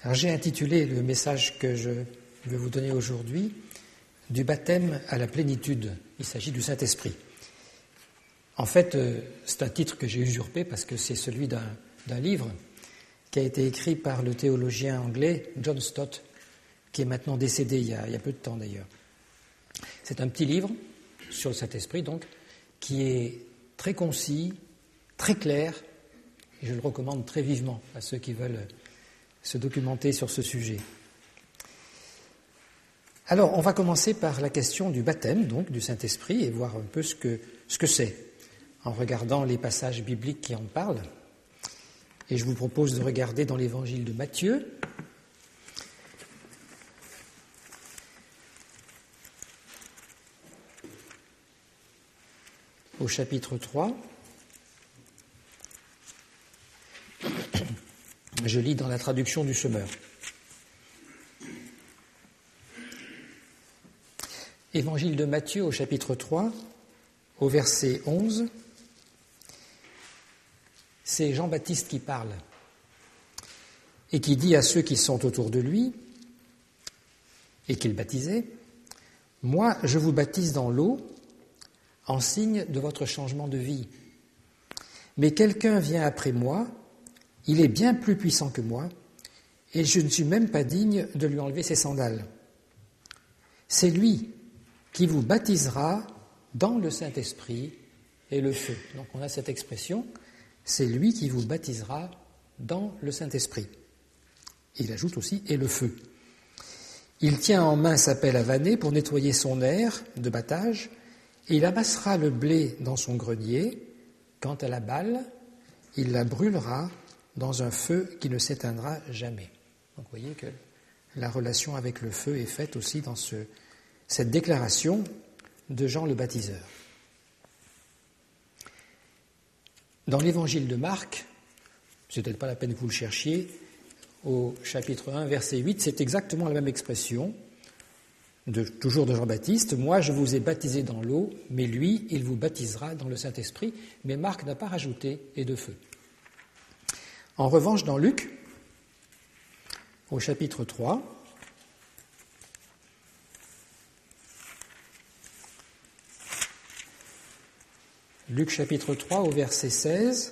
Alors, j'ai intitulé le message que je vais vous donner aujourd'hui « Du baptême à la plénitude ». Il s'agit du Saint-Esprit. En fait, c'est un titre que j'ai usurpé parce que c'est celui d'un livre qui a été écrit par le théologien anglais John Stott, qui est maintenant décédé il y a peu de temps d'ailleurs. C'est un petit livre sur le Saint-Esprit, donc, qui est très concis, très clair, et je le recommande très vivement à ceux qui veulent se documenter sur ce sujet. Alors, on va commencer par la question du baptême, donc, du Saint-Esprit, et voir un peu ce que c'est, en regardant les passages bibliques qui en parlent. Et je vous propose de regarder dans l'évangile de Matthieu, au chapitre 3. Je lis dans la traduction du Semeur. Évangile de Matthieu au chapitre 3, au verset 11. C'est Jean-Baptiste qui parle et qui dit à ceux qui sont autour de lui et qu'il baptisait, « Moi, je vous baptise dans l'eau en signe de votre changement de vie. Mais quelqu'un vient après moi, il est bien plus puissant que moi, et je ne suis même pas digne de lui enlever ses sandales. C'est lui qui vous baptisera dans le Saint-Esprit et le feu. » Donc on a cette expression, c'est lui qui vous baptisera dans le Saint-Esprit. Il ajoute aussi « et le feu ». Il tient en main sa pelle à vanner pour nettoyer son aire de battage, et il amassera le blé dans son grenier. Quant à la balle, il la brûlera dans un feu qui ne s'éteindra jamais. Donc vous voyez que la relation avec le feu est faite aussi dans cette déclaration de Jean le baptiseur. Dans l'évangile de Marc, c'est peut-être pas la peine que vous le cherchiez, au chapitre 1, verset 8, c'est exactement la même expression, toujours de Jean-Baptiste. « Moi, je vous ai baptisé dans l'eau, mais lui, il vous baptisera dans le Saint-Esprit. » Mais Marc n'a pas rajouté « et de feu ». En revanche, dans Luc, au chapitre 3, Luc chapitre 3 au verset 16,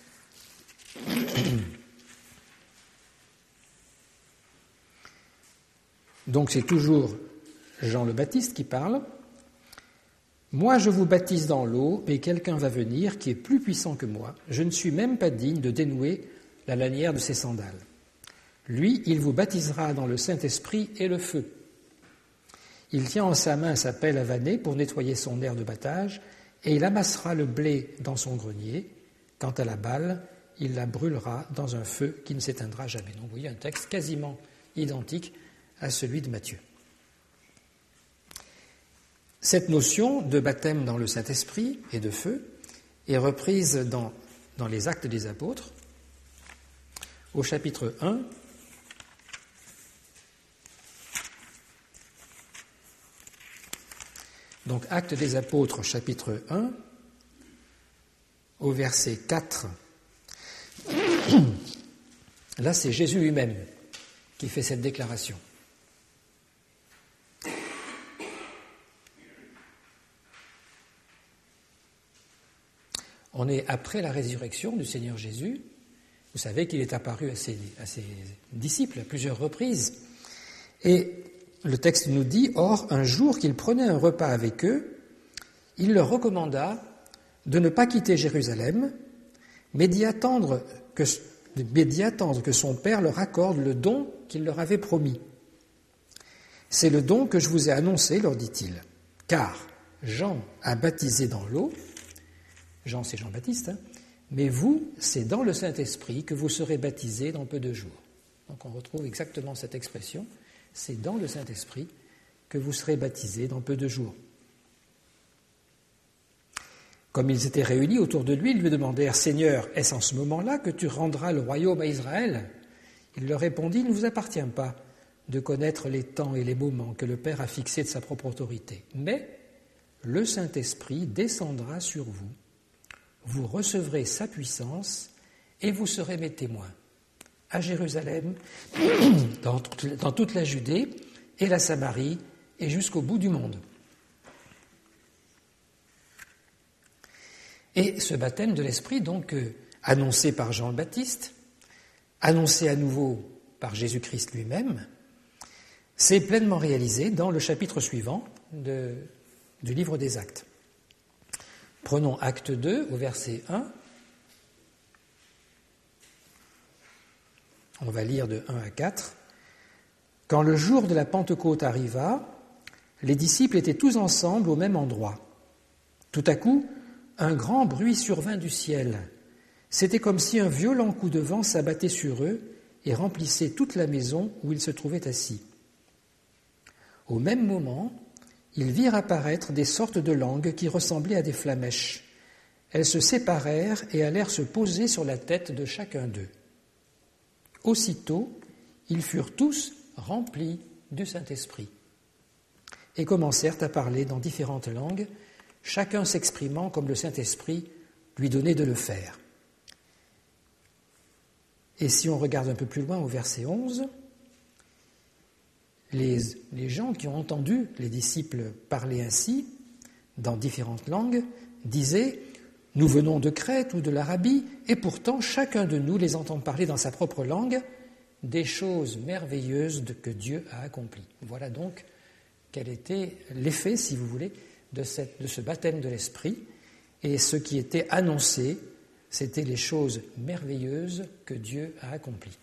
donc c'est toujours Jean le Baptiste qui parle. « Moi je vous baptise dans l'eau, mais quelqu'un va venir qui est plus puissant que moi. Je ne suis même pas digne de dénouer la lanière de ses sandales. Lui, il vous baptisera dans le Saint-Esprit et le feu. Il tient en sa main sa pelle à vanner pour nettoyer son aire de battage, et il amassera le blé dans son grenier. Quant à la balle, il la brûlera dans un feu qui ne s'éteindra jamais. » Donc vous voyez un texte quasiment identique à celui de Matthieu. Cette notion de baptême dans le Saint-Esprit et de feu est reprise dans les Actes des Apôtres, au chapitre 1, donc Actes des Apôtres, chapitre 1, au verset 4. Là, c'est Jésus lui-même qui fait cette déclaration. On est après la résurrection du Seigneur Jésus. Vous savez qu'il est apparu à ses disciples à plusieurs reprises. Et le texte nous dit « Or, un jour qu'il prenait un repas avec eux, il leur recommanda de ne pas quitter Jérusalem, mais d'y attendre que son Père leur accorde le don qu'il leur avait promis. C'est le don que je vous ai annoncé, leur dit-il, car Jean a baptisé dans l'eau, Jean c'est Jean-Baptiste, mais vous, c'est dans le Saint-Esprit que vous serez baptisés dans peu de jours. » Donc on retrouve exactement cette expression, c'est dans le Saint-Esprit que vous serez baptisés dans peu de jours. Comme ils étaient réunis autour de lui, ils lui demandèrent « Seigneur, est-ce en ce moment-là que tu rendras le royaume à Israël ?» Il leur répondit « Il ne vous appartient pas de connaître les temps et les moments que le Père a fixés de sa propre autorité, mais le Saint-Esprit descendra sur vous. Vous recevrez sa puissance et vous serez mes témoins, à Jérusalem, dans toute la Judée et la Samarie et jusqu'au bout du monde. Et ce baptême de l'Esprit, donc, annoncé par Jean le Baptiste, annoncé à nouveau par Jésus-Christ lui-même, s'est pleinement réalisé dans le chapitre suivant du livre des Actes. Prenons Acte 2 au verset 1. On va lire de 1 à 4. « Quand le jour de la Pentecôte arriva, les disciples étaient tous ensemble au même endroit. Tout à coup, un grand bruit survint du ciel. C'était comme si un violent coup de vent s'abattait sur eux et remplissait toute la maison où ils se trouvaient assis. Au même moment, ils virent apparaître des sortes de langues qui ressemblaient à des flammèches. Elles se séparèrent et allèrent se poser sur la tête de chacun d'eux. Aussitôt, ils furent tous remplis du Saint-Esprit et commencèrent à parler dans différentes langues, chacun s'exprimant comme le Saint-Esprit lui donnait de le faire. » Et si on regarde un peu plus loin au verset 11, les gens qui ont entendu les disciples parler ainsi, dans différentes langues, disaient « Nous venons de Crète ou de l'Arabie, et pourtant chacun de nous les entend parler dans sa propre langue des choses merveilleuses que Dieu a accomplies. » Voilà donc quel était l'effet, si vous voulez, de ce baptême de l'Esprit. Et ce qui était annoncé, c'était les choses merveilleuses que Dieu a accomplies.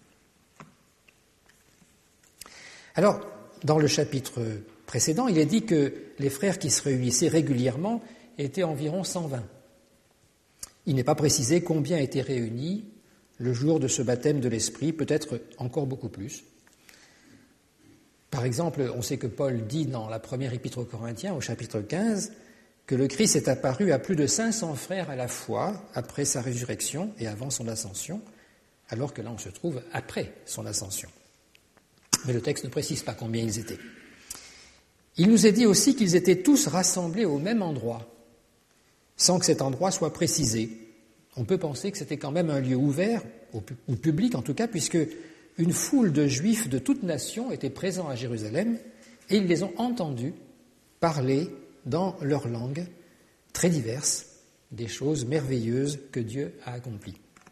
Alors, dans le chapitre précédent, il est dit que les frères qui se réunissaient régulièrement étaient environ 120. Il n'est pas précisé combien étaient réunis le jour de ce baptême de l'Esprit, peut-être encore beaucoup plus. Par exemple, on sait que Paul dit dans la première épître aux Corinthiens, au chapitre 15, que le Christ est apparu à plus de 500 frères à la fois après sa résurrection et avant son ascension, alors que là on se trouve après son ascension. Mais le texte ne précise pas combien ils étaient. Il nous est dit aussi qu'ils étaient tous rassemblés au même endroit, sans que cet endroit soit précisé. On peut penser que c'était quand même un lieu ouvert, ou public en tout cas, puisque une foule de Juifs de toute nation étaient présents à Jérusalem et ils les ont entendus parler dans leurs langues très diverses des choses merveilleuses que Dieu a accomplies.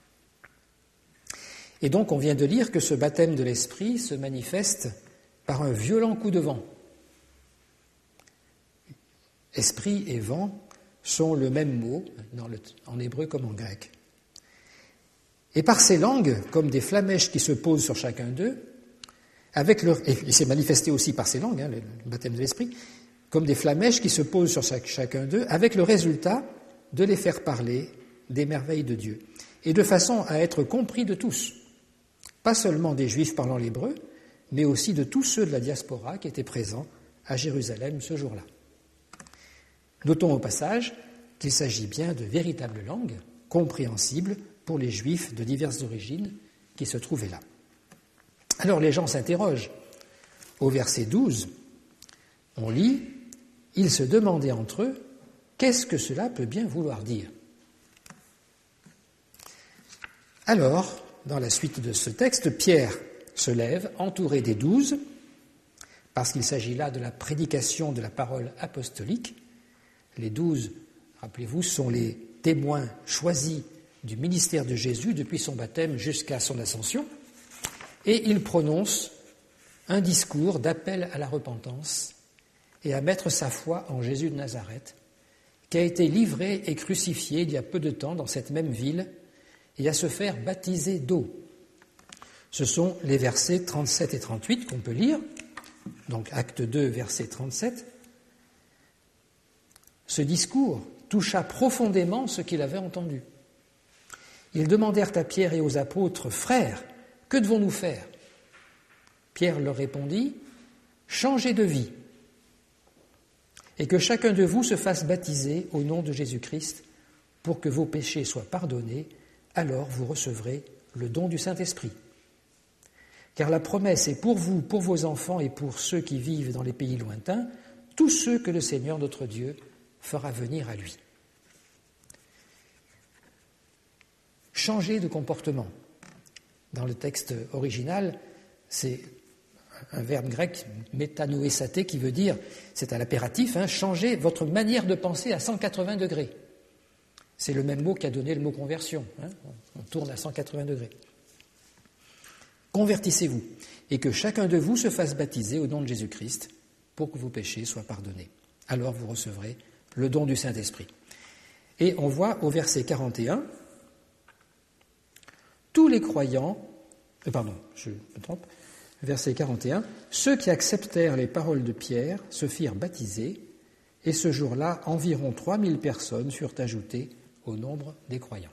Et donc on vient de lire que ce baptême de l'Esprit se manifeste par un violent coup de vent. Esprit et vent sont le même mot en hébreu comme en grec. Et par ces langues, comme des flammèches qui se posent sur chacun d'eux, et il s'est manifesté aussi par ces langues, le baptême de l'Esprit, comme des flammèches qui se posent sur chacun d'eux, avec le résultat de les faire parler des merveilles de Dieu, et de façon à être compris de tous, pas seulement des Juifs parlant l'hébreu, mais aussi de tous ceux de la diaspora qui étaient présents à Jérusalem ce jour-là. Notons au passage qu'il s'agit bien de véritables langues, compréhensibles pour les Juifs de diverses origines qui se trouvaient là. Alors les gens s'interrogent. Au verset 12, on lit « Ils se demandaient entre eux, qu'est-ce que cela peut bien vouloir dire ?» Alors, dans la suite de ce texte, Pierre se lève, entouré des 12, parce qu'il s'agit là de la prédication de la parole apostolique. Les 12, rappelez-vous, sont les témoins choisis du ministère de Jésus depuis son baptême jusqu'à son ascension, et il prononce un discours d'appel à la repentance et à mettre sa foi en Jésus de Nazareth, qui a été livré et crucifié il y a peu de temps dans cette même ville, et à se faire baptiser d'eau. Ce sont les versets 37 et 38 qu'on peut lire, donc acte 2, verset 37. Ce discours toucha profondément ce qu'il avait entendu. Ils demandèrent à Pierre et aux apôtres, « Frères, que devons-nous faire ?» Pierre leur répondit, « Changez de vie, et que chacun de vous se fasse baptiser au nom de Jésus-Christ pour que vos péchés soient pardonnés, alors vous recevrez le don du Saint-Esprit. Car la promesse est pour vous, pour vos enfants et pour ceux qui vivent dans les pays lointains, tous ceux que le Seigneur notre Dieu fera venir à lui. » Changer de comportement. Dans le texte original, c'est un verbe grec, métanoésaté, qui veut dire, c'est à l'impératif, changer votre manière de penser à 180 degrés. C'est le même mot qu'a donné le mot conversion. On tourne à 180 degrés. Convertissez-vous et que chacun de vous se fasse baptiser au nom de Jésus-Christ pour que vos péchés soient pardonnés. Alors vous recevrez le don du Saint-Esprit. Et on voit au verset 41, tous les croyants, je me trompe, verset 41, ceux qui acceptèrent les paroles de Pierre se firent baptiser, et ce jour-là, environ 3000 personnes furent ajoutées au nombre des croyants.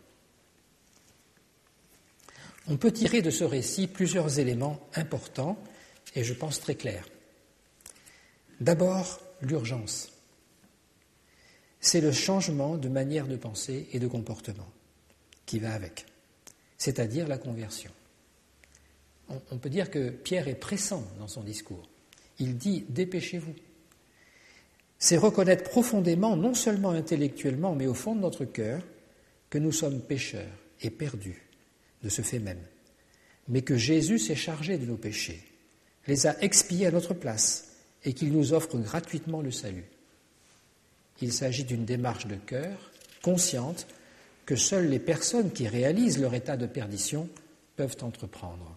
On peut tirer de ce récit plusieurs éléments importants et je pense très clairs. D'abord, l'urgence. C'est le changement de manière de penser et de comportement qui va avec, c'est-à-dire la conversion. On peut dire que Pierre est pressant dans son discours. Il dit « dépêchez-vous ». C'est reconnaître profondément, non seulement intellectuellement, mais au fond de notre cœur, que nous sommes pécheurs et perdus de ce fait même, mais que Jésus s'est chargé de nos péchés, les a expiés à notre place et qu'il nous offre gratuitement le salut. Il s'agit d'une démarche de cœur, consciente, que seules les personnes qui réalisent leur état de perdition peuvent entreprendre.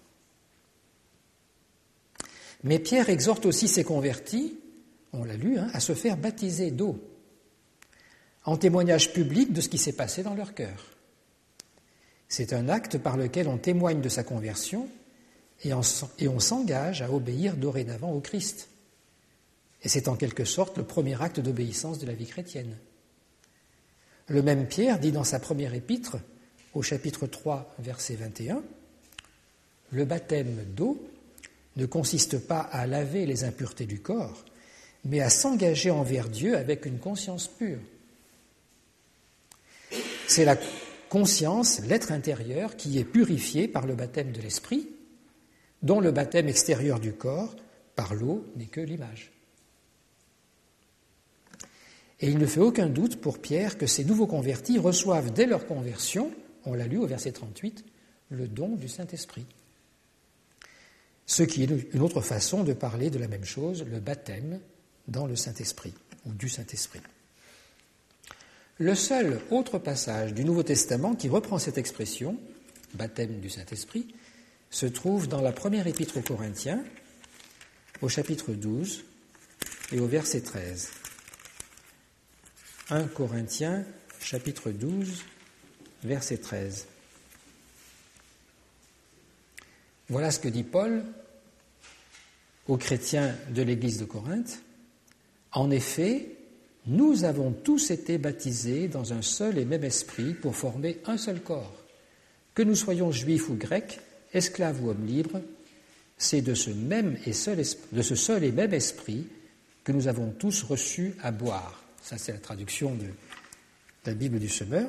Mais Pierre exhorte aussi ses convertis, on l'a lu, à se faire baptiser d'eau, en témoignage public de ce qui s'est passé dans leur cœur. C'est un acte par lequel on témoigne de sa conversion et on s'engage à obéir dorénavant au Christ. Et c'est en quelque sorte le premier acte d'obéissance de la vie chrétienne. Le même Pierre dit dans sa première épître, au chapitre 3, verset 21, « Le baptême d'eau ne consiste pas à laver les impuretés du corps, mais à s'engager envers Dieu avec une conscience pure. » C'est la conscience, l'être intérieur, qui est purifié par le baptême de l'esprit, dont le baptême extérieur du corps, par l'eau, n'est que l'image. Et il ne fait aucun doute pour Pierre que ces nouveaux convertis reçoivent dès leur conversion, on l'a lu au verset 38, le don du Saint-Esprit. Ce qui est une autre façon de parler de la même chose, le baptême dans le Saint-Esprit, ou du Saint-Esprit. Le seul autre passage du Nouveau Testament qui reprend cette expression, baptême du Saint-Esprit, se trouve dans la première épître aux Corinthiens, au chapitre 12 et au verset 13. 1 Corinthiens, chapitre 12, verset 13. Voilà ce que dit Paul aux chrétiens de l'église de Corinthe. En effet, nous avons tous été baptisés dans un seul et même esprit pour former un seul corps. Que nous soyons juifs ou grecs, esclaves ou hommes libres, c'est de ce seul et même esprit que nous avons tous reçu à boire. Ça, c'est la traduction de la Bible du Semeur.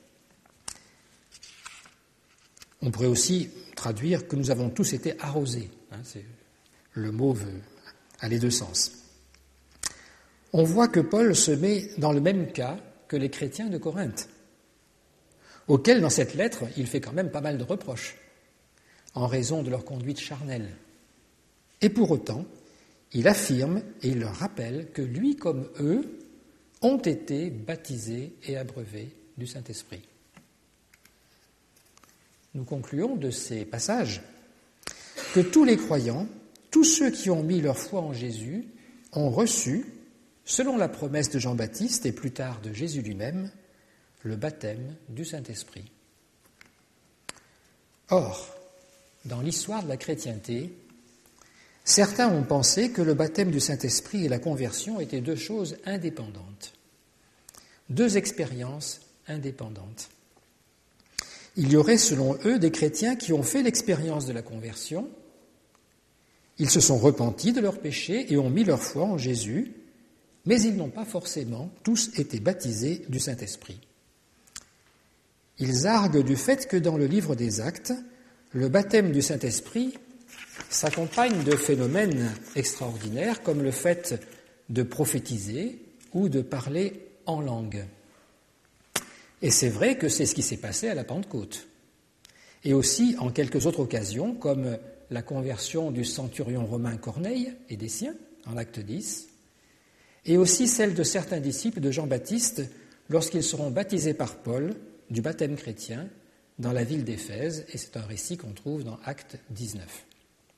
On pourrait aussi traduire que nous avons tous été arrosés. Le mot veut aller deux sens. On voit que Paul se met dans le même cas que les chrétiens de Corinthe, auxquels, dans cette lettre, il fait quand même pas mal de reproches, en raison de leur conduite charnelle. Et pour autant, il affirme et il leur rappelle que lui comme eux ont été baptisés et abreuvés du Saint-Esprit. Nous concluons de ces passages que tous les croyants, tous ceux qui ont mis leur foi en Jésus, ont reçu, selon la promesse de Jean-Baptiste et plus tard de Jésus lui-même, le baptême du Saint-Esprit. Or, dans l'histoire de la chrétienté, certains ont pensé que le baptême du Saint-Esprit et la conversion étaient deux choses indépendantes, deux expériences indépendantes. Il y aurait, selon eux, des chrétiens qui ont fait l'expérience de la conversion, ils se sont repentis de leurs péchés et ont mis leur foi en Jésus, mais ils n'ont pas forcément tous été baptisés du Saint-Esprit. Ils arguent du fait que dans le livre des Actes, le baptême du Saint-Esprit s'accompagne de phénomènes extraordinaires comme le fait de prophétiser ou de parler en langue. Et c'est vrai que c'est ce qui s'est passé à la Pentecôte. et aussi en quelques autres occasions, comme la conversion du centurion romain Corneille et des siens, en acte 10, et aussi celle de certains disciples de Jean-Baptiste lorsqu'ils seront baptisés par Paul du baptême chrétien dans la ville d'Éphèse, et c'est un récit qu'on trouve dans acte 19.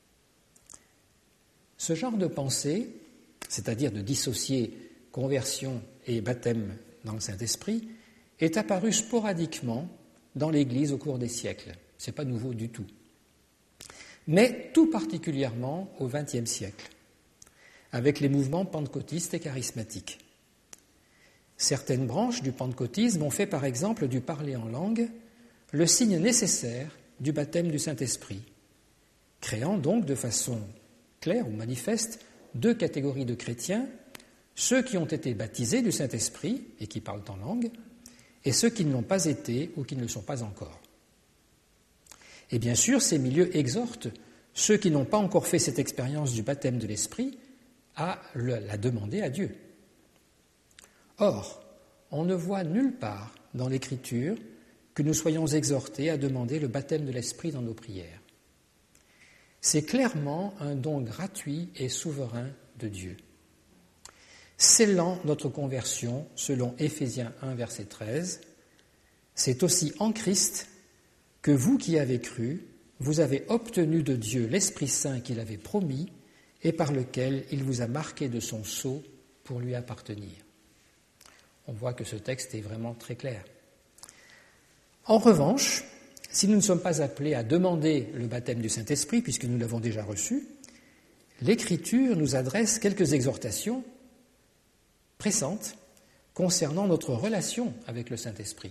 Ce genre de pensée, c'est-à-dire de dissocier conversion et baptême dans le Saint-Esprit, est apparu sporadiquement dans l'Église au cours des siècles. Ce n'est pas nouveau du tout. Mais tout particulièrement au XXe siècle, avec les mouvements pentecôtistes et charismatiques. Certaines branches du pentecôtisme ont fait par exemple du parler en langue le signe nécessaire du baptême du Saint-Esprit, créant donc de façon claire ou manifeste deux catégories de chrétiens, ceux qui ont été baptisés du Saint-Esprit et qui parlent en langue, et ceux qui ne l'ont pas été ou qui ne le sont pas encore. Et bien sûr, ces milieux exhortent ceux qui n'ont pas encore fait cette expérience du baptême de l'Esprit à la demander à Dieu. Or, on ne voit nulle part dans l'Écriture que nous soyons exhortés à demander le baptême de l'Esprit dans nos prières. C'est clairement un don gratuit et souverain de Dieu. Scellant notre conversion, selon Éphésiens 1, verset 13, c'est aussi en Christ que vous qui avez cru, vous avez obtenu de Dieu l'Esprit Saint qu'il avait promis et par lequel il vous a marqué de son sceau pour lui appartenir. On voit que ce texte est vraiment très clair. En revanche, si nous ne sommes pas appelés à demander le baptême du Saint-Esprit, puisque nous l'avons déjà reçu, l'Écriture nous adresse quelques exhortations pressantes concernant notre relation avec le Saint-Esprit.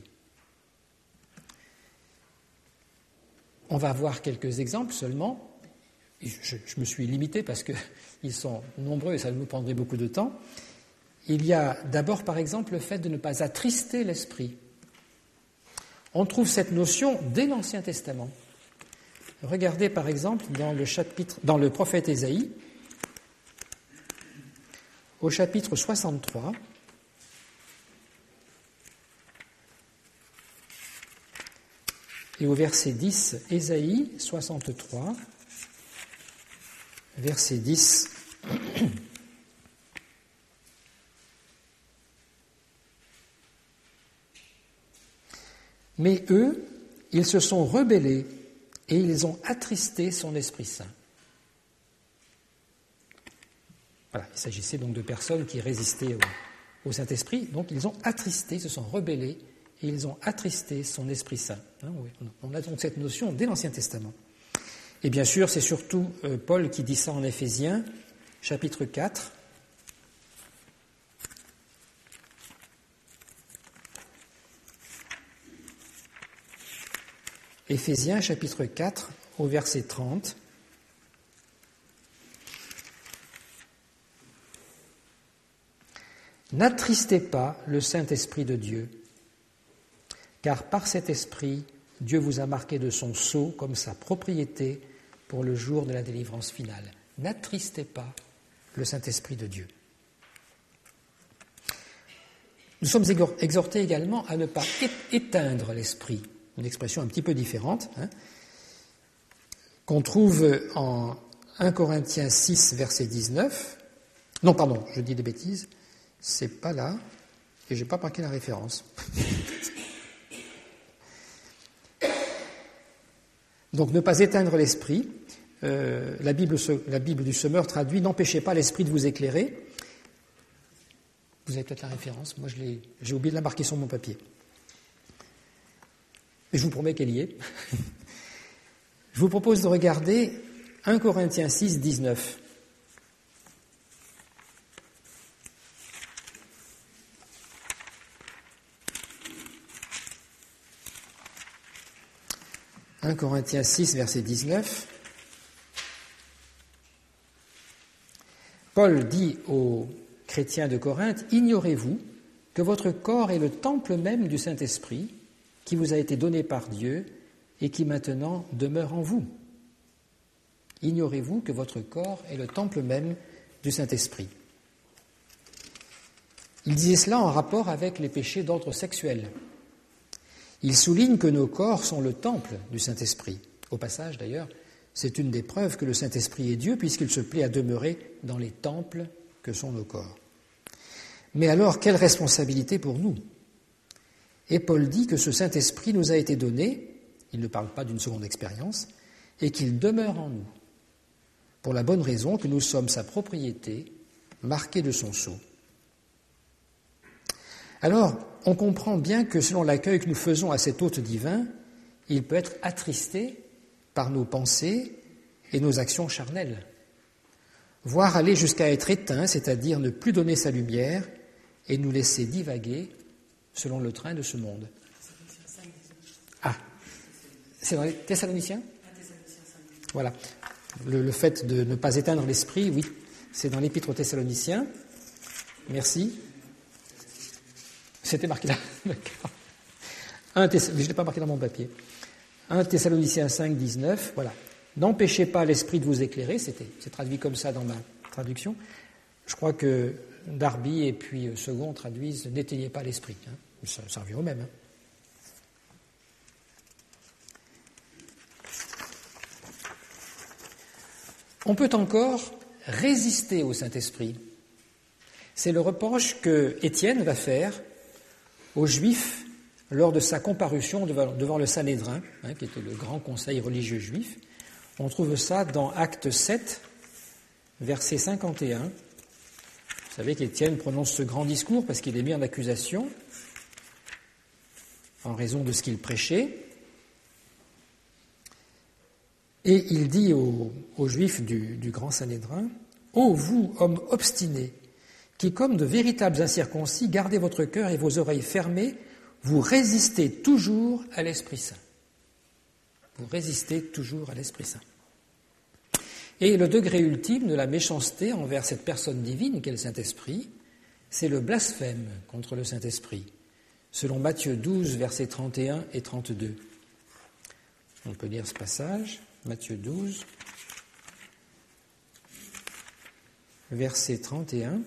On va voir quelques exemples seulement. Je me suis limité parce qu'ils sont nombreux et ça nous prendrait beaucoup de temps. Il y a d'abord, par exemple, le fait de ne pas attrister l'Esprit. On trouve cette notion dès l'Ancien Testament. Regardez, par exemple, dans le prophète Ésaïe, au chapitre 63, et au verset 10, Ésaïe 63, verset 10. Mais eux, ils se sont rebellés et ils ont attristé son Esprit Saint. Voilà, il s'agissait donc de personnes qui résistaient au Saint-Esprit, donc ils ont attristé, se sont rebellés et ils ont attristé son Esprit Saint. On a donc cette notion dès l'Ancien Testament. Et bien sûr, c'est surtout Paul qui dit ça en Éphésiens, chapitre 4. Éphésiens, chapitre 4, au verset 30. N'attristez pas le Saint-Esprit de Dieu, car par cet Esprit, Dieu vous a marqué de son sceau comme sa propriété pour le jour de la délivrance finale. N'attristez pas le Saint-Esprit de Dieu. Nous sommes exhortés également à ne pas éteindre l'Esprit, une expression un petit peu différente, qu'on trouve en 1 Corinthiens 6, verset 19. Non, pardon, je dis des bêtises, c'est pas là, et je n'ai pas marqué la référence. Donc, ne pas éteindre l'esprit. La Bible du Semeur traduit « N'empêchez pas l'esprit de vous éclairer ». Vous avez peut-être la référence. Moi, j'ai oublié de la marquer sur mon papier. Mais je vous promets qu'elle y est. Je vous propose de regarder 1 Corinthiens 6, 19. « 1 Corinthiens 6, verset 19. Paul dit aux chrétiens de Corinthe, « Ignorez-vous que votre corps est le temple même du Saint-Esprit qui vous a été donné par Dieu et qui maintenant demeure en vous. Ignorez-vous que votre corps est le temple même du Saint-Esprit. » Il disait cela en rapport avec les péchés d'ordre sexuel. Il souligne que nos corps sont le temple du Saint-Esprit. Au passage, d'ailleurs, c'est une des preuves que le Saint-Esprit est Dieu, puisqu'il se plaît à demeurer dans les temples que sont nos corps. Mais alors, quelle responsabilité pour nous ? Et Paul dit que ce Saint-Esprit nous a été donné, il ne parle pas d'une seconde expérience, et qu'il demeure en nous, pour la bonne raison que nous sommes sa propriété, marquée de son sceau. Alors, on comprend bien que selon l'accueil que nous faisons à cet hôte divin, il peut être attristé par nos pensées et nos actions charnelles, voire aller jusqu'à être éteint, c'est-à-dire ne plus donner sa lumière et nous laisser divaguer selon le train de ce monde. Ah, c'est dans les Thessaloniciens ? Voilà. Le fait de ne pas éteindre l'esprit, oui, c'est dans l'Épître aux Thessaloniciens. Merci. C'était marqué là. D'accord. Mais je ne l'ai pas marqué dans mon papier. 1 Thessaloniciens 5, 19, voilà. N'empêchez pas l'esprit de vous éclairer, c'est traduit comme ça dans ma traduction. Je crois que Darby et puis Second traduisent n'éteignez pas l'esprit. Ça revient au même. On peut encore résister au Saint-Esprit. C'est le reproche que Étienne va faire aux Juifs lors de sa comparution devant le Sanhédrin, qui était le grand conseil religieux juif. On trouve ça dans Acte 7, verset 51. Vous savez qu'Étienne prononce ce grand discours parce qu'il est mis en accusation en raison de ce qu'il prêchait. Et il dit aux Juifs du grand Sanhédrin, « Ô vous, hommes obstinés, qui comme de véritables incirconcis, gardez votre cœur et vos oreilles fermées, vous résistez toujours à l'Esprit Saint. » Vous résistez toujours à l'Esprit Saint. Et le degré ultime de la méchanceté envers cette personne divine qu'est le Saint-Esprit, c'est le blasphème contre le Saint-Esprit, selon Matthieu 12, versets 31 et 32. On peut lire ce passage, Matthieu 12, verset 31.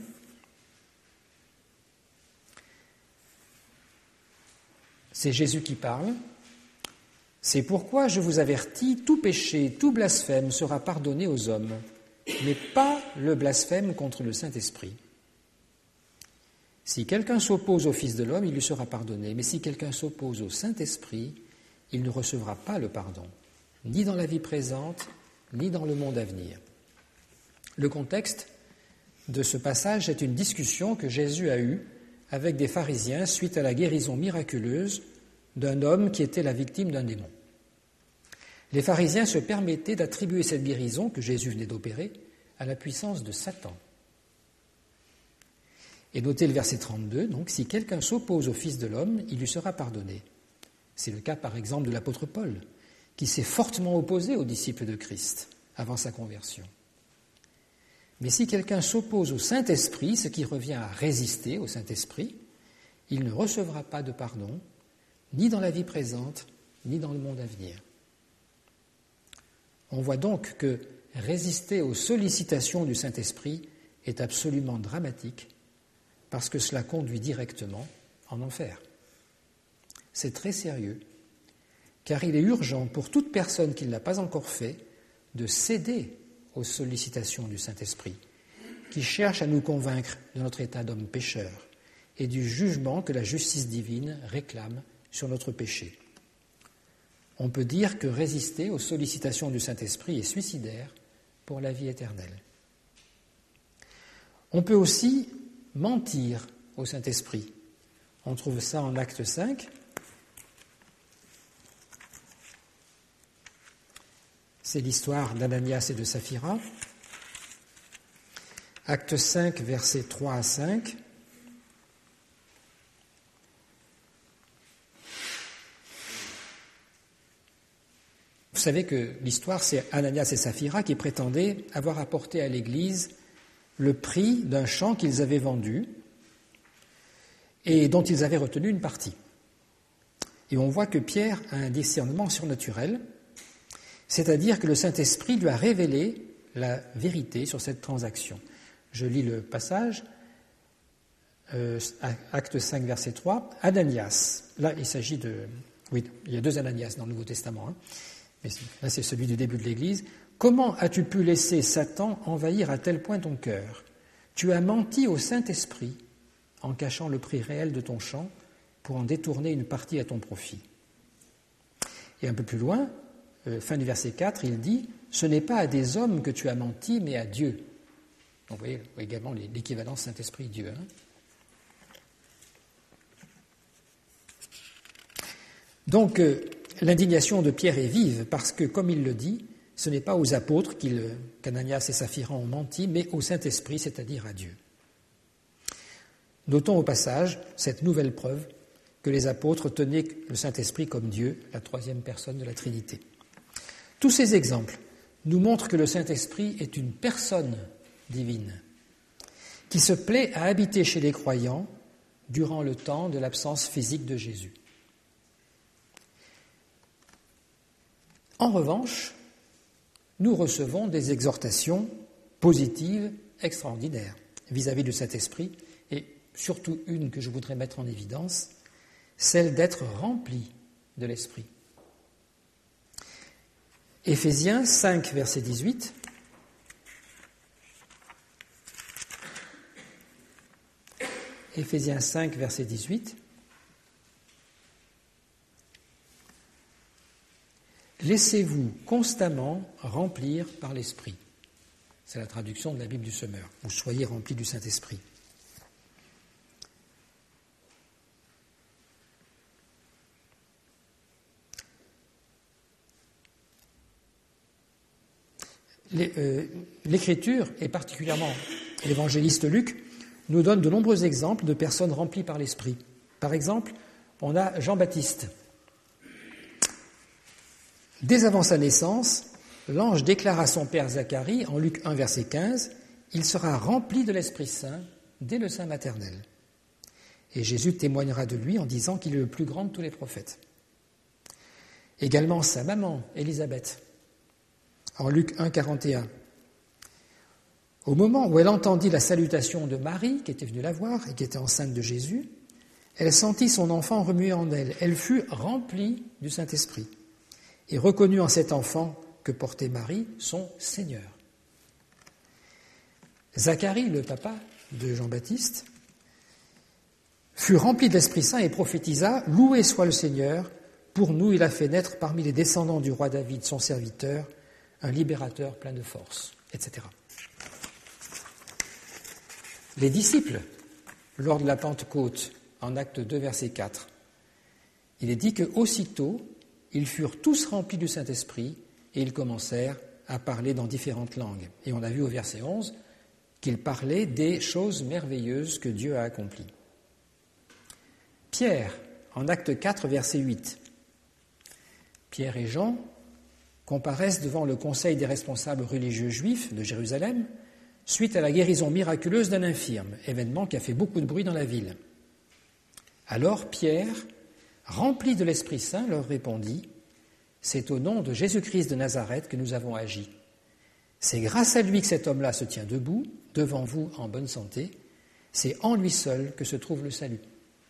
C'est Jésus qui parle. « C'est pourquoi je vous avertis, tout péché, tout blasphème sera pardonné aux hommes, mais pas le blasphème contre le Saint-Esprit. Si quelqu'un s'oppose au Fils de l'homme, il lui sera pardonné, mais si quelqu'un s'oppose au Saint-Esprit, il ne recevra pas le pardon, ni dans la vie présente, ni dans le monde à venir. » Le contexte de ce passage est une discussion que Jésus a eue avec des pharisiens suite à la guérison miraculeuse d'un homme qui était la victime d'un démon. Les pharisiens se permettaient d'attribuer cette guérison que Jésus venait d'opérer à la puissance de Satan. Et notez le verset 32, donc, « Si quelqu'un s'oppose au Fils de l'homme, il lui sera pardonné. » C'est le cas, par exemple, de l'apôtre Paul, qui s'est fortement opposé aux disciples de Christ avant sa conversion. Mais si quelqu'un s'oppose au Saint-Esprit, ce qui revient à résister au Saint-Esprit, il ne recevra pas de pardon, ni dans la vie présente, ni dans le monde à venir. On voit donc que résister aux sollicitations du Saint-Esprit est absolument dramatique, parce que cela conduit directement en enfer. C'est très sérieux, car il est urgent pour toute personne qui ne l'a pas encore fait de céder aux sollicitations du Saint-Esprit, qui cherche à nous convaincre de notre état d'homme pécheur et du jugement que la justice divine réclame sur notre péché. On peut dire que résister aux sollicitations du Saint-Esprit est suicidaire pour la vie éternelle. On peut aussi mentir au Saint-Esprit. On trouve ça en Acte 5. C'est l'histoire d'Ananias et de Saphira. Acte 5, versets 3 à 5. Vous savez que l'histoire, c'est Ananias et Saphira qui prétendaient avoir apporté à l'Église le prix d'un champ qu'ils avaient vendu et dont ils avaient retenu une partie. Et on voit que Pierre a un discernement surnaturel, c'est-à-dire que le Saint-Esprit lui a révélé la vérité sur cette transaction. Je lis le passage, Acte 5, verset 3. Ananias, là il s'agit Oui, il y a 2 Ananias dans le Nouveau Testament, hein. Mais là c'est celui du début de l'Église. Comment as-tu pu laisser Satan envahir à tel point ton cœur? Tu as menti au Saint-Esprit en cachant le prix réel de ton champ pour en détourner une partie à ton profit. Et un peu plus loin, fin du verset 4, il dit « Ce n'est pas à des hommes que tu as menti, mais à Dieu. » Donc vous voyez également l'équivalence Saint-Esprit-Dieu. Hein. Donc l'indignation de Pierre est vive parce que, comme il le dit, ce n'est pas aux apôtres qu'Ananias et Saphira ont menti, mais au Saint-Esprit, c'est-à-dire à Dieu. Notons au passage cette nouvelle preuve que les apôtres tenaient le Saint-Esprit comme Dieu, la 3e personne de la Trinité. Tous ces exemples nous montrent que le Saint-Esprit est une personne divine qui se plaît à habiter chez les croyants durant le temps de l'absence physique de Jésus. En revanche, nous recevons des exhortations positives extraordinaires vis-à-vis du Saint-Esprit, et surtout une que je voudrais mettre en évidence, celle d'être rempli de l'Esprit. Éphésiens 5, verset 18. Éphésiens 5, verset 18. Laissez-vous constamment remplir par l'Esprit. C'est la traduction de la Bible du Semeur. Vous soyez remplis du Saint-Esprit. L'Écriture, et particulièrement l'évangéliste Luc, nous donne de nombreux exemples de personnes remplies par l'Esprit. Par exemple, on a Jean-Baptiste. Dès avant sa naissance, l'ange déclare à son père Zacharie, en Luc 1, verset 15, « Il sera rempli de l'Esprit Saint dès le sein maternel. » Et Jésus témoignera de lui en disant qu'il est le plus grand de tous les prophètes. Également sa maman, Élisabeth, en Luc 1, 41. Au moment où elle entendit la salutation de Marie, qui était venue la voir et qui était enceinte de Jésus, elle sentit son enfant remuer en elle. Elle fut remplie du Saint-Esprit et reconnut en cet enfant que portait Marie son Seigneur. Zacharie, le papa de Jean-Baptiste, fut rempli de l'Esprit Saint et prophétisa « Loué soit le Seigneur, pour nous il a fait naître parmi les descendants du roi David, son serviteur, un libérateur plein de force, etc. » Les disciples, lors de la Pentecôte, en Acte 2, verset 4, il est dit qu'aussitôt, ils furent tous remplis du Saint-Esprit et ils commencèrent à parler dans différentes langues. Et on a vu au verset 11 qu'ils parlaient des choses merveilleuses que Dieu a accomplies. Pierre, en Acte 4, verset 8, Pierre et Jean comparaissent devant le conseil des responsables religieux juifs de Jérusalem suite à la guérison miraculeuse d'un infirme, événement qui a fait beaucoup de bruit dans la ville. Alors Pierre, rempli de l'Esprit Saint, leur répondit « C'est au nom de Jésus-Christ de Nazareth que nous avons agi. C'est grâce à lui que cet homme-là se tient debout, devant vous en bonne santé. C'est en lui seul que se trouve le salut. »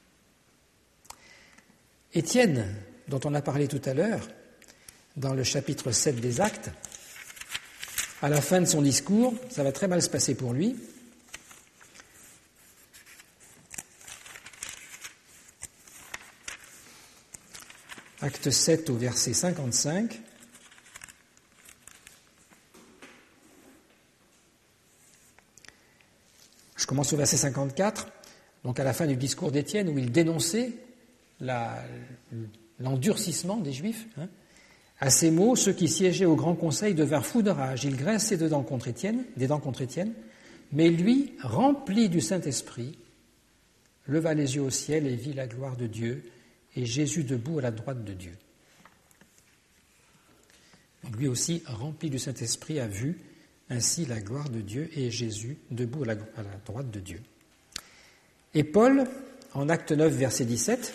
Étienne, dont on a parlé tout à l'heure, dans le chapitre 7 des Actes, à la fin de son discours, ça va très mal se passer pour lui. Acte 7 au verset 55. Je commence au verset 54, donc à la fin du discours d'Étienne, où il dénonçait l'endurcissement des Juifs. À ces mots, ceux qui siégeaient au grand conseil devinrent fous de rage. Ils grinçaient des dents contre Étienne, mais lui, rempli du Saint-Esprit, leva les yeux au ciel et vit la gloire de Dieu, et Jésus debout à la droite de Dieu. Donc lui aussi, rempli du Saint-Esprit, a vu ainsi la gloire de Dieu et Jésus debout à la droite de Dieu. Et Paul, en Acte 9, verset 17,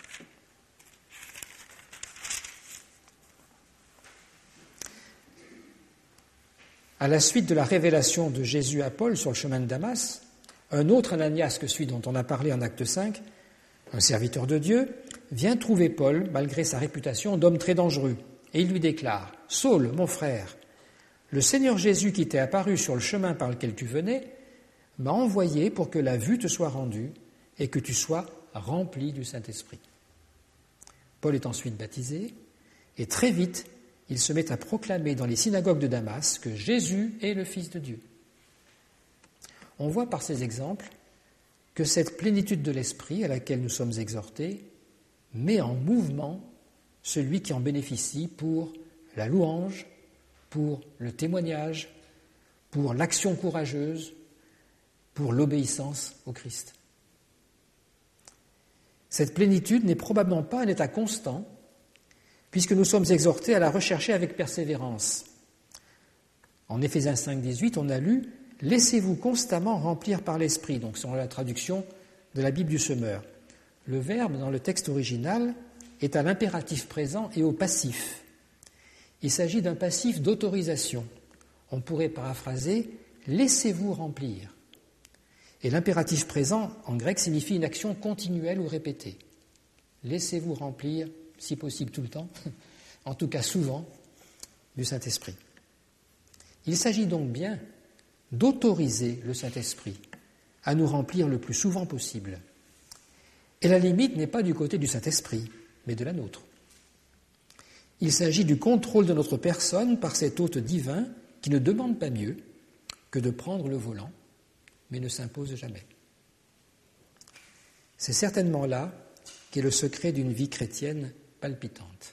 à la suite de la révélation de Jésus à Paul sur le chemin de Damas, un autre Ananias que celui dont on a parlé en Acte 5, un serviteur de Dieu, vient trouver Paul, malgré sa réputation d'homme très dangereux, et il lui déclare « Saul, mon frère, le Seigneur Jésus qui t'est apparu sur le chemin par lequel tu venais m'a envoyé pour que la vue te soit rendue et que tu sois rempli du Saint-Esprit. » Paul est ensuite baptisé et très vite, il se met à proclamer dans les synagogues de Damas que Jésus est le Fils de Dieu. On voit par ces exemples que cette plénitude de l'Esprit à laquelle nous sommes exhortés met en mouvement celui qui en bénéficie pour la louange, pour le témoignage, pour l'action courageuse, pour l'obéissance au Christ. Cette plénitude n'est probablement pas un état constant, puisque nous sommes exhortés à la rechercher avec persévérance. En Éphésiens 5,18, on a lu « Laissez-vous constamment remplir par l'Esprit », donc selon la traduction de la Bible du Semeur. Le verbe dans le texte original est à l'impératif présent et au passif. Il s'agit d'un passif d'autorisation. On pourrait paraphraser « laissez-vous remplir ». Et l'impératif présent en grec signifie une action continuelle ou répétée. Laissez-vous remplir, si possible tout le temps, en tout cas souvent, du Saint-Esprit. Il s'agit donc bien d'autoriser le Saint-Esprit à nous remplir le plus souvent possible. Et la limite n'est pas du côté du Saint-Esprit, mais de la nôtre. Il s'agit du contrôle de notre personne par cet hôte divin qui ne demande pas mieux que de prendre le volant, mais ne s'impose jamais. C'est certainement là qu'est le secret d'une vie chrétienne palpitante.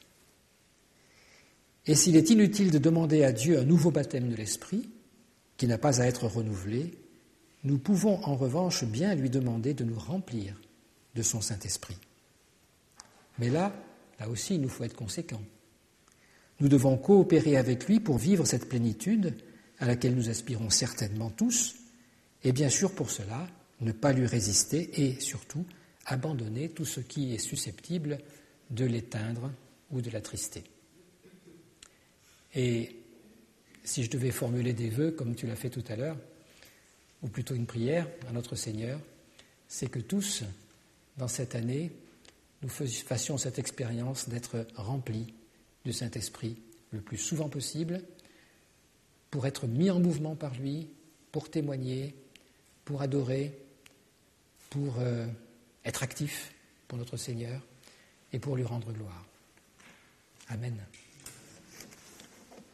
Et s'il est inutile de demander à Dieu un nouveau baptême de l'Esprit, qui n'a pas à être renouvelé, nous pouvons en revanche bien lui demander de nous remplir de son Saint-Esprit. Mais là aussi, il nous faut être conséquents. Nous devons coopérer avec lui pour vivre cette plénitude à laquelle nous aspirons certainement tous, et bien sûr pour cela, ne pas lui résister et surtout abandonner tout ce qui est susceptible de l'éteindre ou de l'attrister. Et si je devais formuler des vœux, comme tu l'as fait tout à l'heure, ou plutôt une prière à notre Seigneur, c'est que tous, dans cette année, nous fassions cette expérience d'être remplis du Saint-Esprit le plus souvent possible, pour être mis en mouvement par lui, pour témoigner, pour adorer, pour être actifs pour notre Seigneur et pour lui rendre gloire. Amen.